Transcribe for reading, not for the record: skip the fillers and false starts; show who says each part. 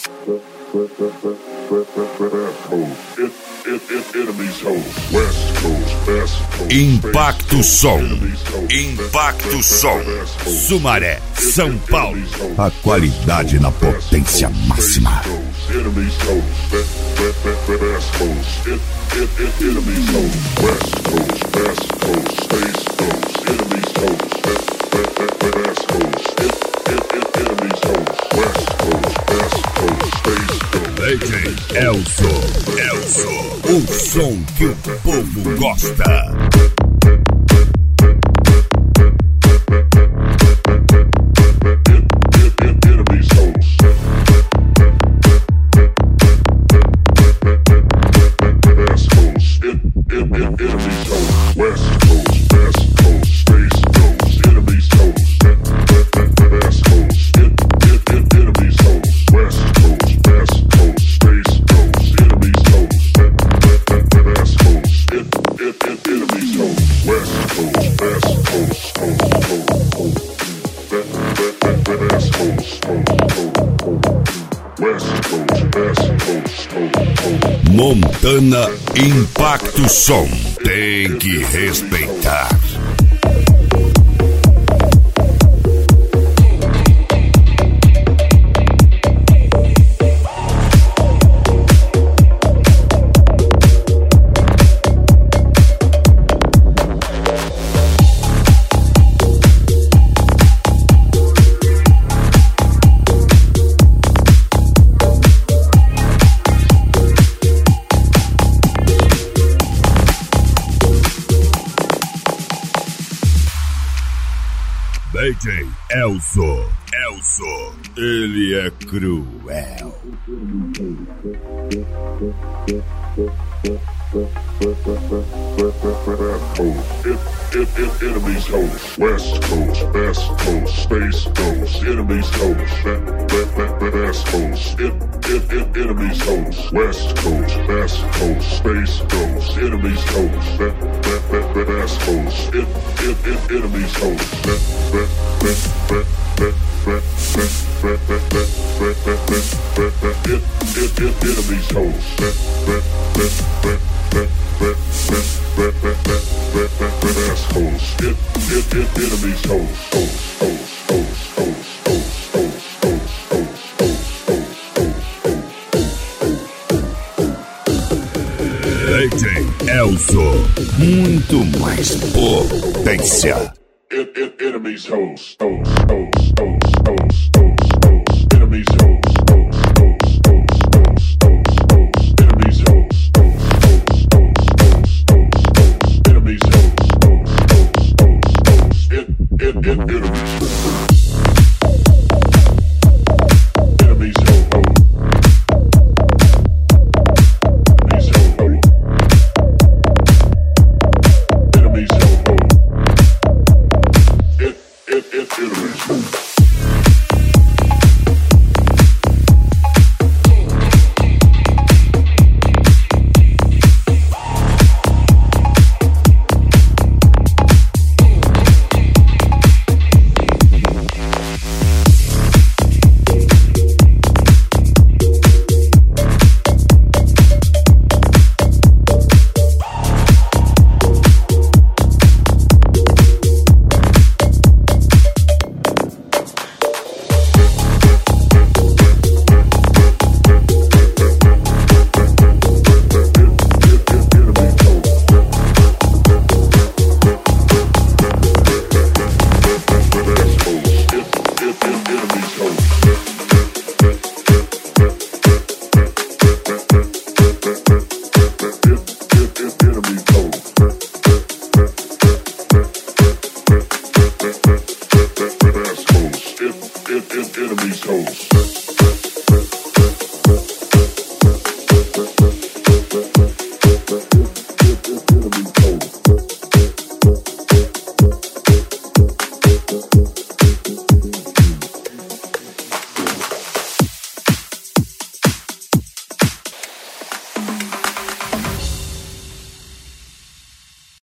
Speaker 1: Impacto Som. Impacto Som. Sumaré, São Paulo.
Speaker 2: A qualidade na potência máxima.
Speaker 1: DJ Elzo, o som que o povo gosta. Montana Impacto Som. Tem que respeitar. DJ Elzo, ele é cruel.
Speaker 3: Enemies host, West Coast, Best Coast, Space Coast, enemies host, Best Coast, enemies host, West Coast, Best Coast, Space Coast, enemies host, Best Coast, enemies host, enemies host, enemies
Speaker 1: DJ Elzo, muito mais potência.
Speaker 3: Enemies host, enemies host.